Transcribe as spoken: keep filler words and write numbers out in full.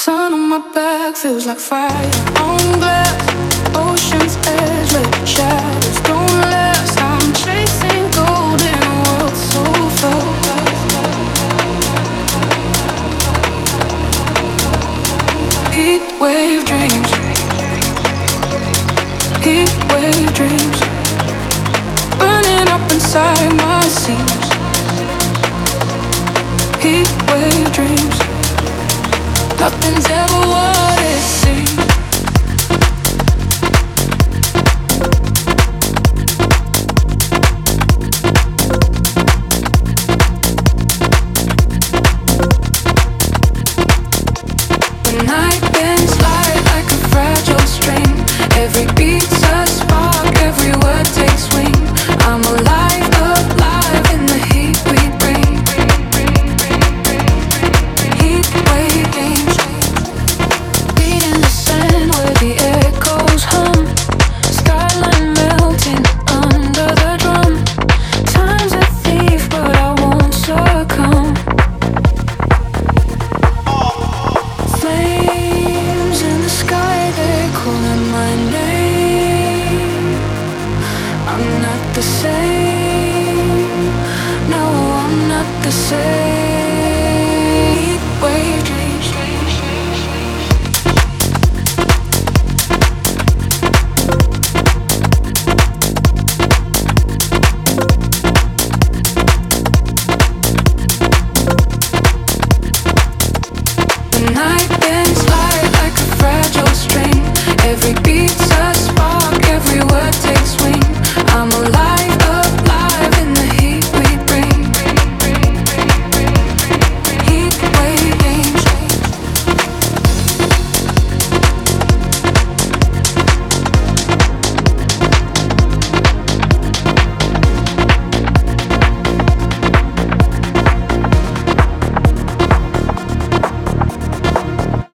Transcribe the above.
Sun on my back feels like fire on glass. Ocean's edge, lit shadows don't last. I'm chasing gold in a world so fast. Heat wave dreams, heat wave dreams, burning up inside my seams. Heat wave dreams, nothing's ever what it seems. The night bends light like a fragile string. Every beat's a spark, every word takes wing. I'm alive, alive in the heat we bring. Heat wave dreams, beating the sand where the echoes hum. Skyline melting under the drum. Time's a thief, but I won't succumb. Flames in the sky, they're calling my name. I'm not the same, no, I'm not the same.